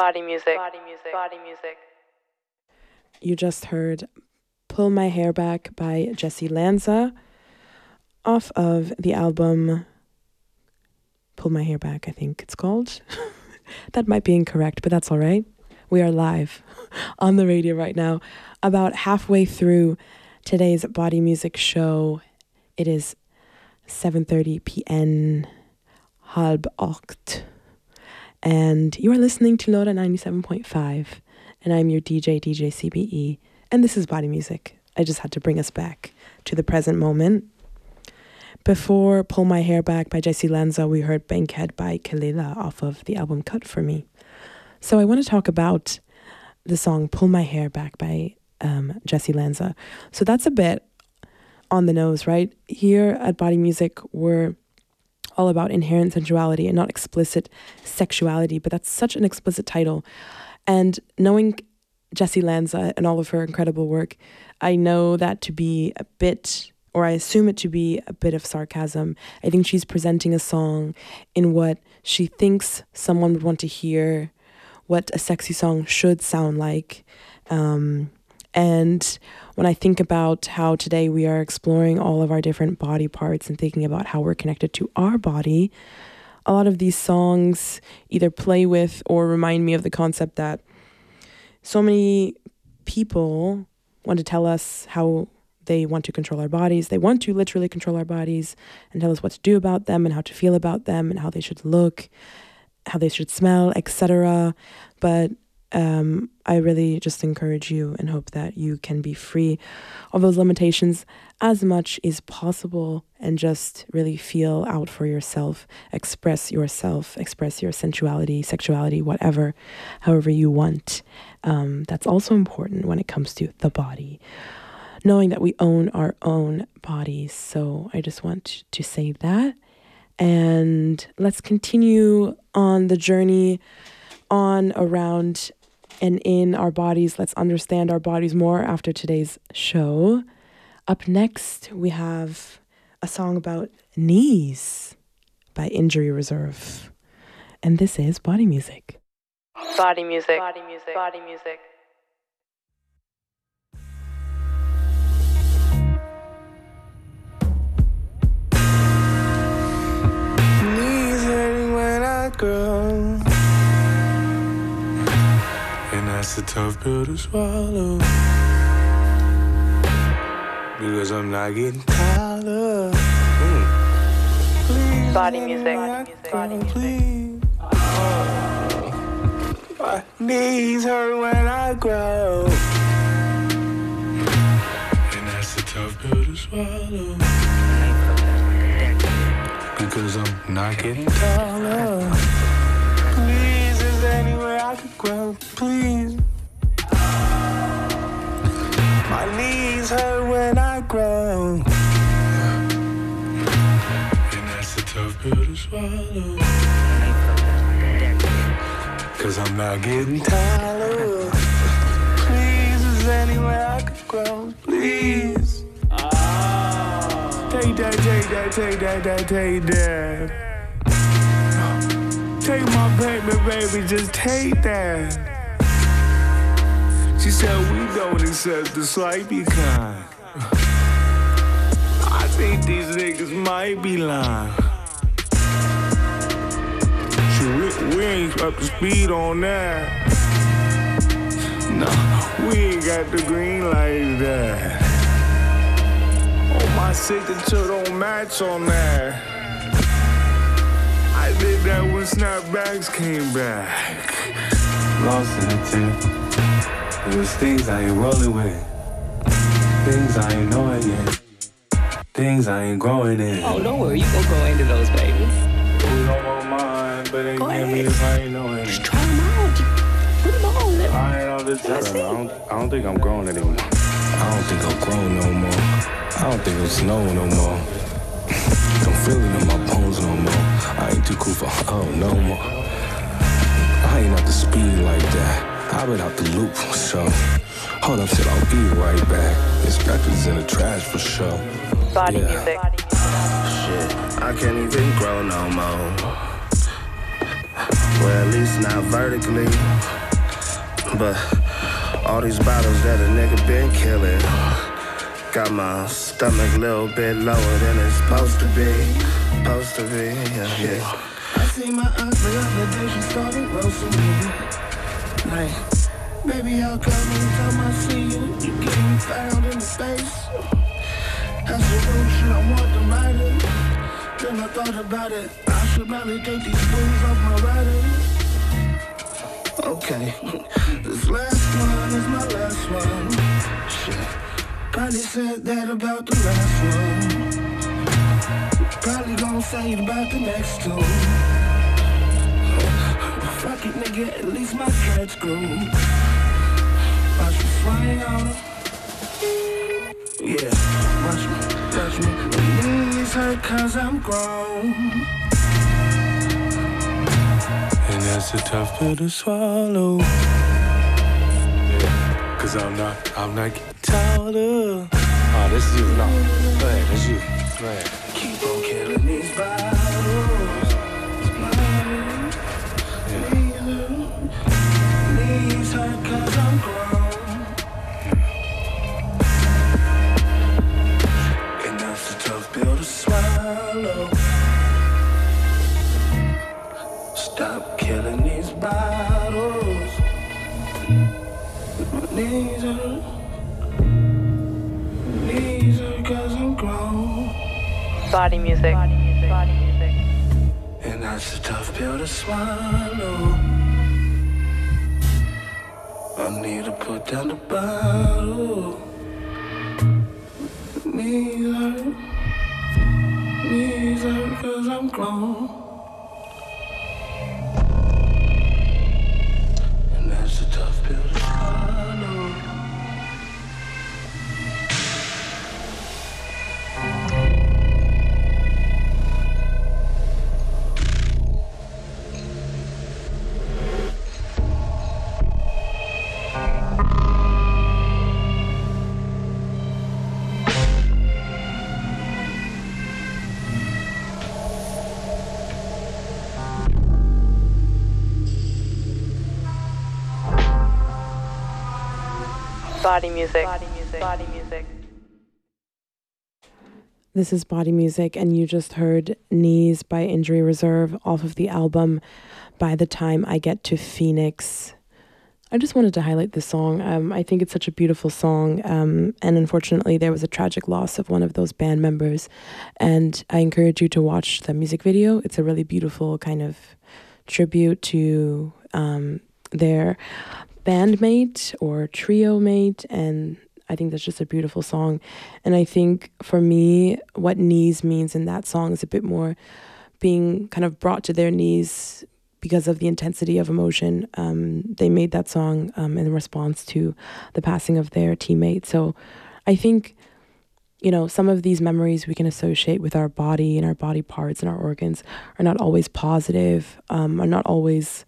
Body music. Body music. Body music. You just heard Pull My Hair Back by Jessy Lanza off of the album Pull My Hair Back, I think it's called. That might be incorrect, but that's all right. We are live on the radio right now. About halfway through today's Body Music show. It is 7:30 p.m. halb acht. And you are listening to Loda 97.5. And I'm your DJ CBE. And this is Body Music. I just had to bring us back to the present moment. Before Pull My Hair Back by Jessy Lanza, we heard Bankhead by Kelela off of the album Cut For Me. So I want to talk about the song Pull My Hair Back by Jessy Lanza. So that's a bit on the nose, right? Here at Body Music, we're all about inherent sensuality and not explicit sexuality, but that's such an explicit title. And knowing Jessy Lanza and all of her incredible work, I know that to be a bit, or I assume it to be a bit of sarcasm. I think she's presenting a song in what she thinks someone would want to hear, what a sexy song should sound like. And when I think about how today we are exploring all of our different body parts and thinking about how we're connected to our body, a lot of these songs either play with or remind me of the concept that so many people want to tell us how they want to control our bodies. They want to literally control our bodies and tell us what to do about them and how to feel about them and how they should look, how they should smell, etc. But I really just encourage you and hope that you can be free of those limitations as much as possible and just really feel out for yourself, express your sensuality, sexuality, whatever, however you want. That's also important when it comes to the body, knowing that we own our own bodies. So I just want to say that. And let's continue on the journey on, around, and in our bodies. Let's understand our bodies more after today's show. Up next, we have a song about knees by Injury Reserve. And this is Body Music. Body music. Body music. Body music. Knees hurting when I grow, and that's a tough pill to swallow, because I'm not getting taller. Please, Body music. Body music. please. My knees hurt when I grow, and that's a tough pill to swallow, because I'm not getting taller. Please, is there any way I could grow? Please. My knees hurt when I grow, and that's a tough pill to swallow, cause I'm not getting taller. Please, is there any way I could grow? Please. Take that, take that, take that, that, take that. Take my baby, baby, just take that. She said we don't accept the swipey kind. I think these niggas might be lying. We ain't up to speed on that. No, we ain't got the green like that. Oh, my signature don't match on that. I did that when snapbacks came back. Lost in the tip. There's things I ain't rolling with, things I ain't knowing yet, things I ain't growing in. Oh, don't worry, you gon' grow into those, baby. We don't want mine, but they give me if I ain't knowing. Just try them out. Put them on. I ain't all the time. I don't think I'm growing anymore. I don't think I'm growing no more. I don't think I'm snowing no more. Don't feel it in my bones no more. I ain't too cool for no more. I ain't up to speed like that. I've been out the loop for sure. Hold up, shit, I'll be right back. This record's in the trash for sure. Body music. Shit, I can't even grow no more. Well, at least not vertically. But all these bottles that a nigga been killing got my stomach a little bit lower than it's supposed to be. Yeah. I see my aunt the other day, she started roasting me. Hey, baby, how come every time I see you, you get me found in the face? That's the real shit, I want to write it. Then I thought about it, I should probably take these blues off my rider. Okay, this last one is my last one. Shit, probably said that about the last one. Probably gon' say it about the next two. Fuck it, nigga, at least my cat's grew. Watch me swing on her. Yeah, watch me. My knees hurt cause I'm grown. And that's a tough pill to swallow. Yeah, cause I'm not getting taller. Oh, this is you, no. Go ahead, that's you. Go ahead. Keep on killing these bottles. Knees hurt cause I'm grown. And that's a tough pill to swallow. Stop killing these bottles. My knees hurt cause I'm grown. Body music. And that's a tough pill to swallow. I need to put down the bottle. Knees hurt cause I'm grown. And that's a tough pill to swallow. Body music. This is Body Music, and you just heard Knees by Injury Reserve off of the album By the Time I Get to Phoenix. I just wanted to highlight this song. I think it's such a beautiful song, and unfortunately there was a tragic loss of one of those band members, and I encourage you to watch the music video. It's a really beautiful kind of tribute to their bandmate or trio mate, and I think that's just a beautiful song. And I think for me, what knees means in that song is a bit more being kind of brought to their knees because of the intensity of emotion. They made that song in response to the passing of their teammate. So I think, you know, some of these memories we can associate with our body and our body parts and our organs are not always positive, are not always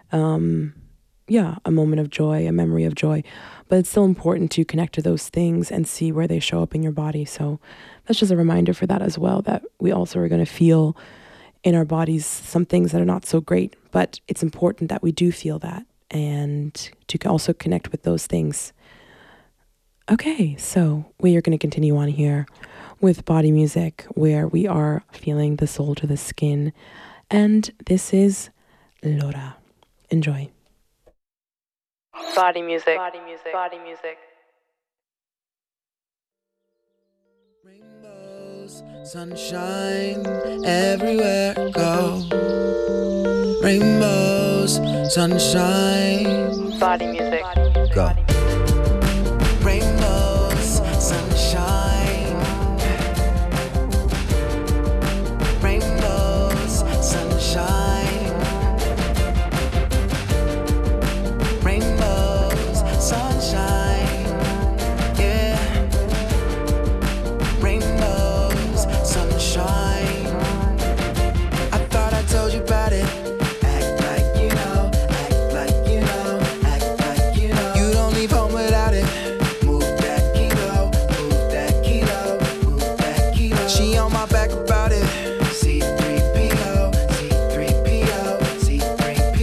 a moment of joy, a memory of joy, but it's still important to connect to those things and see where they show up in your body. So that's just a reminder for that as well, that we also are going to feel in our bodies some things that are not so great, but it's important that we do feel that and to also connect with those things. Okay, so we are going to continue on here with Body Music, where we are feeling the soul to the skin, and this is Laura. Enjoy. Body music. Rainbows, sunshine, everywhere I go. Rainbows, sunshine. Body music. Go. Rainbows, sunshine. Rainbows, sunshine. Rainbows, sunshine. Yeah. Rainbows, sunshine. I thought I told you about it. Act like you know, act like you know, act like you know. You don't leave home without it. Move that kilo, move that kilo, move that kilo. She on my back about it. C3PO, C3PO, C3PO.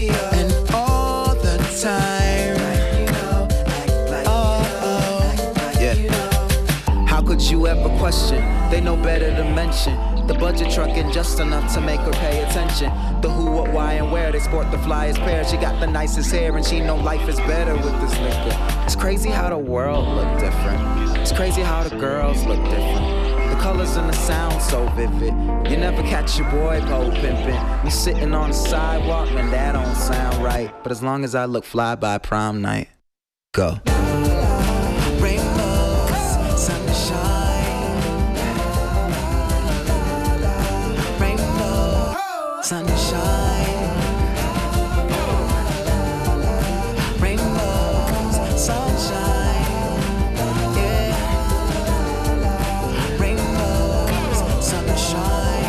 mention. The budget trucking just enough to make her pay attention. The who, what, why, and where. They sport the flyest pair. She got the nicest hair and she know life is better with this liquor. It's crazy how the world look different. It's crazy how the girls look different. The colors and the sound so vivid. You never catch your boy pole pimping. Me sitting on the sidewalk, man, that don't sound right. But as long as I look fly by prom night, go. Rainbows, sunshine. Rainbow, sunshine. Rainbows, sunshine. Yeah. Rainbows, sunshine.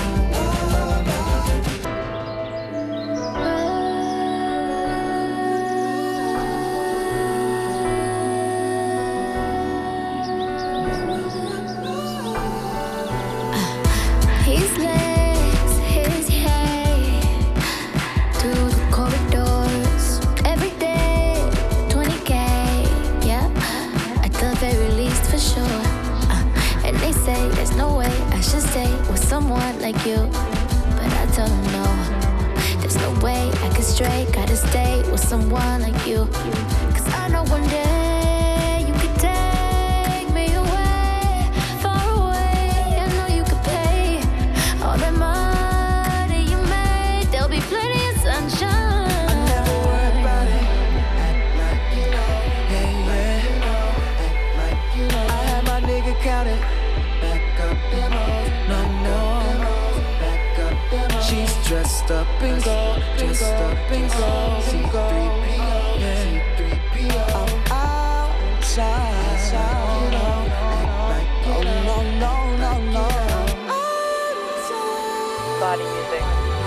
His legs, his hair, through the corridors, every day, 20K, yeah, at the very least for sure. And they say there's no way I should stay with someone like you, but I tell them no, there's no way I could stray, gotta stay with someone like you, 'cause I know one day you could take me away, far away. I know you could pay all that money you made. There'll be plenty of sunshine. Never worry about it. Act like you know. Hey, yeah. Act like you know. I had my nigga count it. Back up them hoes. No, no. Back up them hoes. She's dressed up in gold. Dressed up in gold. C3PO. Yeah. C3PO. I'm outside. You know. Act like you know. No, no, no, no. Outside. Body music.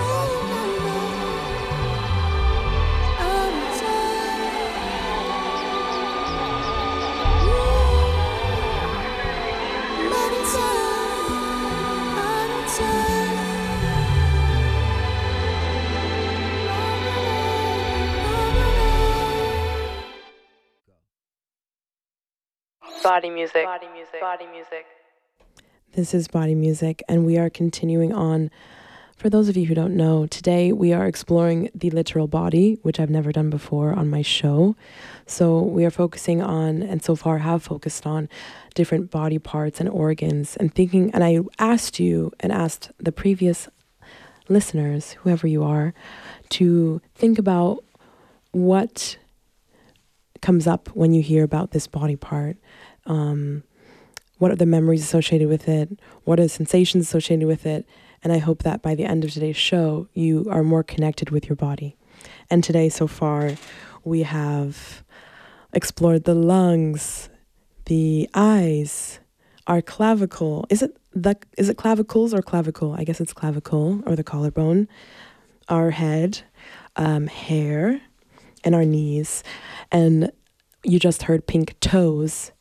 Body music. Body music. Body music. This is Body Music, and we are continuing on. For those of you who don't know, today we are exploring the literal body, which I've never done before on my show. So we are focusing on, and so far have focused on, different body parts and organs, and thinking, and I asked you and asked the previous listeners, whoever you are, to think about what comes up when you hear about this body part. What are the memories associated with it? What are the sensations associated with it? And I hope that by the end of today's show, you are more connected with your body. And today, so far, we have explored the lungs, the eyes, our clavicle. Is it clavicles or clavicle? I guess it's clavicle, or the collarbone. Our head, hair, and our knees. And you just heard Pink Toes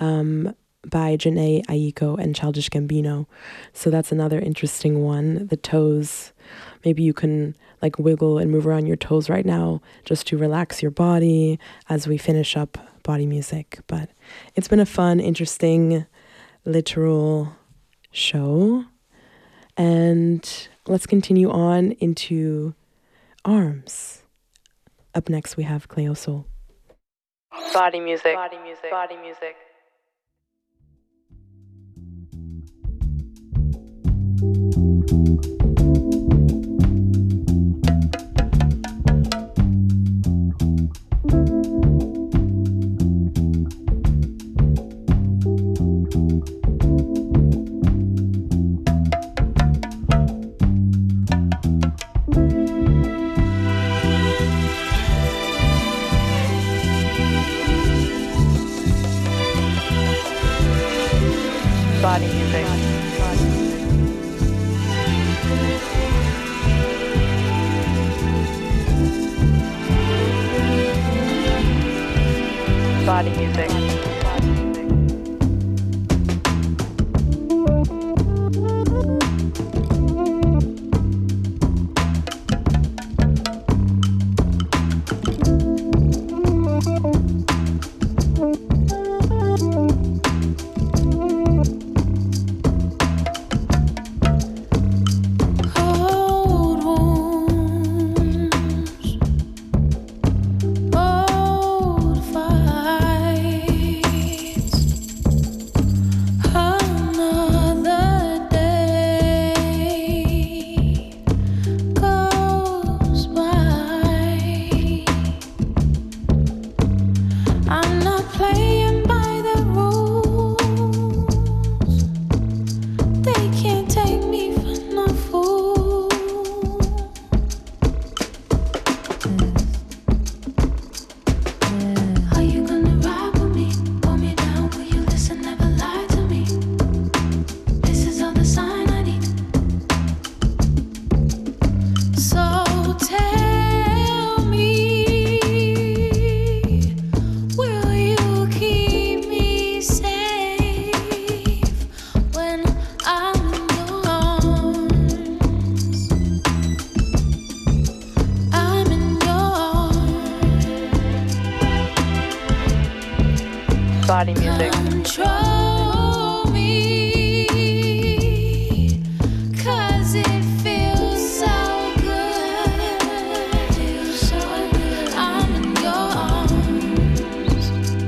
by Jhené Aiko and Childish Gambino. So that's another interesting one. The toes, maybe you can like wiggle and move around your toes right now just to relax your body as we finish up Body Music. But it's been a fun, interesting, literal show. And let's continue on into arms. Up next we have Cleo Sol. Body music. Body music. Body music. Body music. Body music. Control me, 'cause it feels so good. I'm in your arms.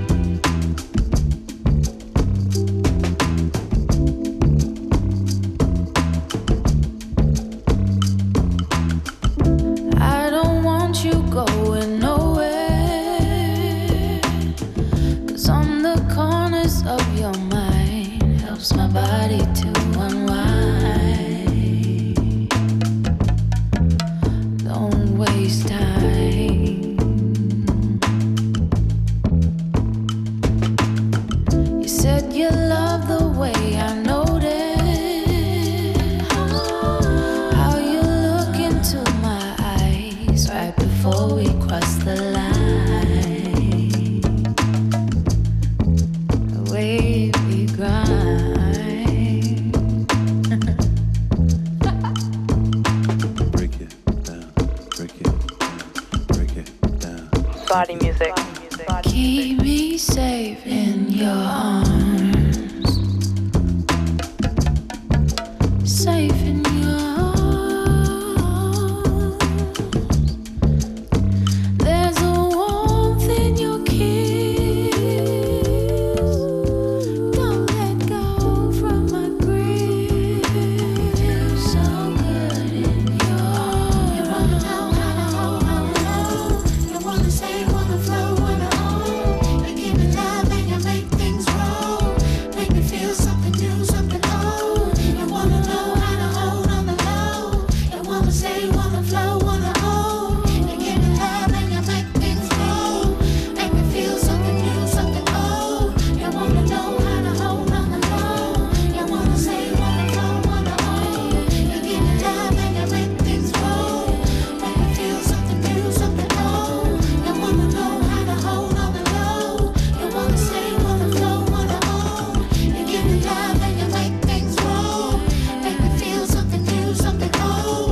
I don't want you going nowhere, 'cause on the corners of your mind helps my body to unwind. Don't waste time. You said you love the way I noticed how you look into my eyes right before we cross the line. The way we grind. Break it down, break it down, break it down. Body music. Keep me safe in your arms. Safe in your arms. There's a warmth in your kiss. Don't let go from my grip. Feels so good in your arms. You wanna know how to hold on low. You wanna say, wanna flow, wanna own. You give me love and you make things roll. Make me feel something new, something old. You wanna know how to hold on the low. You wanna say, wanna flow, wanna own. You give me love and you make things roll. Make me feel something new, something old. You wanna know how to hold on the low. You wanna say, wanna flow, wanna own. You give me love and you make things roll. Make me feel something new, something old. You wanna know how to hold on the low. You wanna say, wanna flow, wanna own. You give me love and you make things roll. Make me feel something new, something old.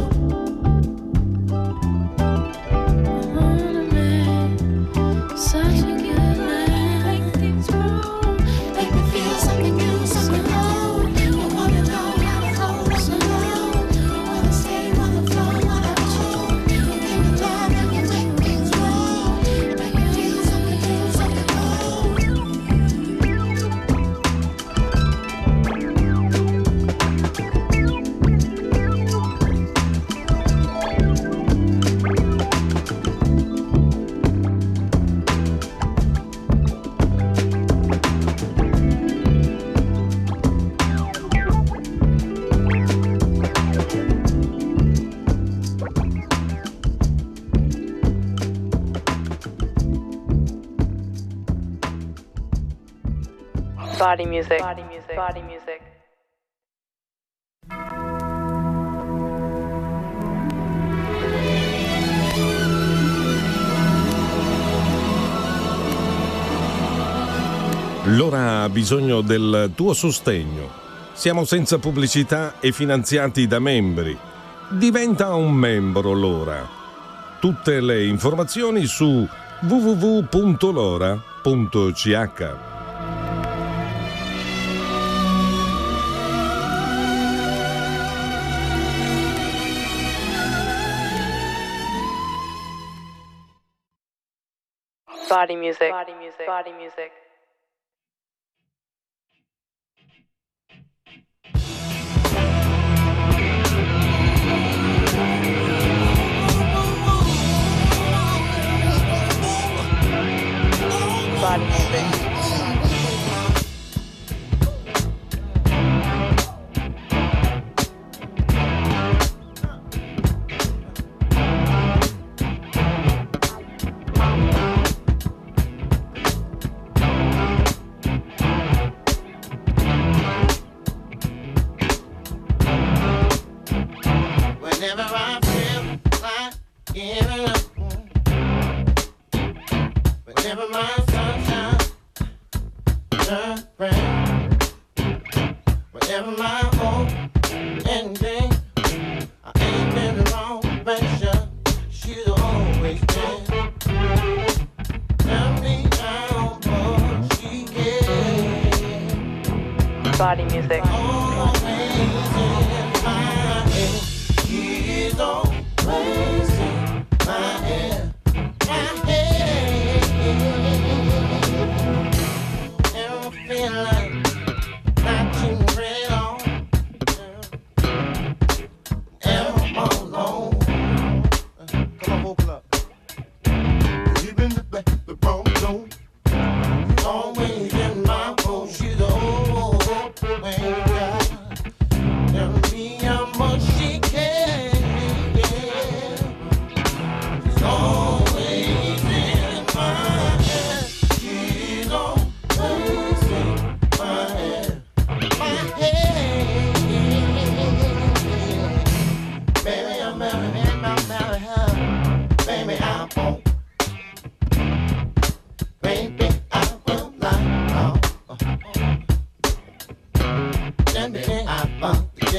Such a good man. Make things roll. Make me feel something new, something old. You wanna know how to hold on the low. You wanna stay, wanna flow, wanna own. You give me love and you make things roll. Make me feel something new, something old. Body music. Body music. Body music. L'ora ha bisogno del tuo sostegno. Siamo senza pubblicità e finanziati da membri. Diventa un membro l'ora. Tutte le informazioni su www.lora.ch. Body music. Body music. Body music. Body music.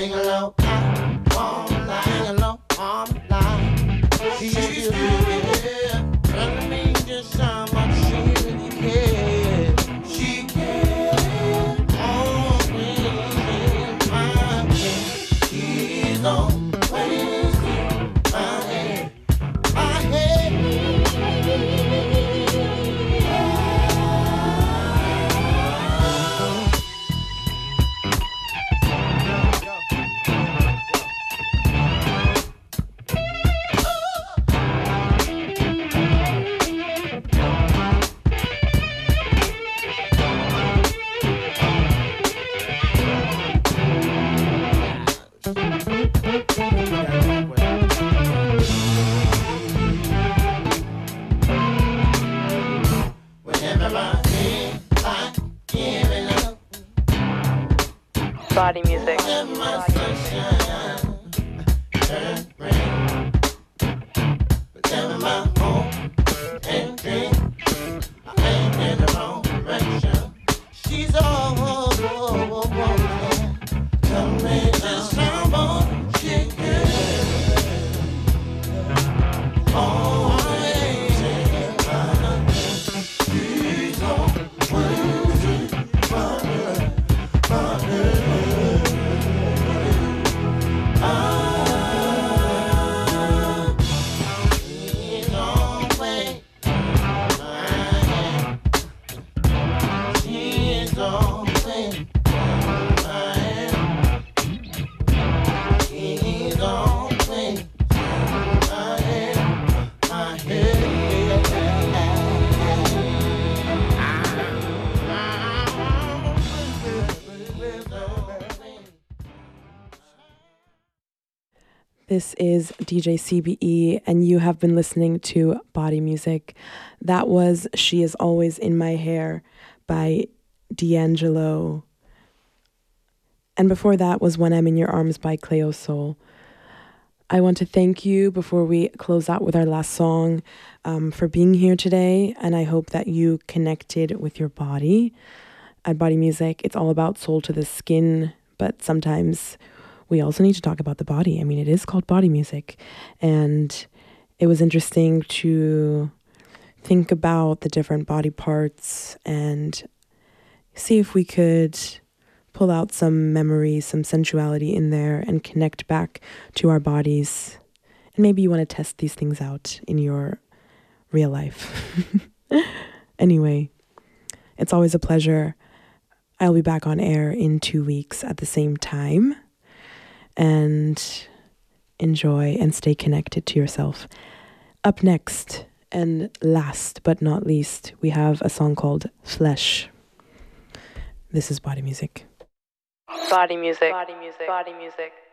Sing along, all night. Sing along, all night. She's here, telling me just how much she really cares. She cares, always in my head. She's always in my head, my head. Body music. This is DJ CBE, and you have been listening to Body Music. That was She Is Always in My Hair by D'Angelo. And before that was When I'm in Your Arms by Cleo Sol. I want to thank you before we close out with our last song for being here today, and I hope that you connected with your body. At Body Music, it's all about soul to the skin, but sometimes we also need to talk about the body. I mean, it is called Body Music, and it was interesting to think about the different body parts and see if we could pull out some memory, some sensuality in there and connect back to our bodies. And maybe you want to test these things out in your real life. Anyway, it's always a pleasure. I'll be back on air in 2 weeks at the same time. And enjoy and stay connected to yourself. Up next, and last but not least, we have a song called Flesh. This is Body Music. Body music. Body music. Body music.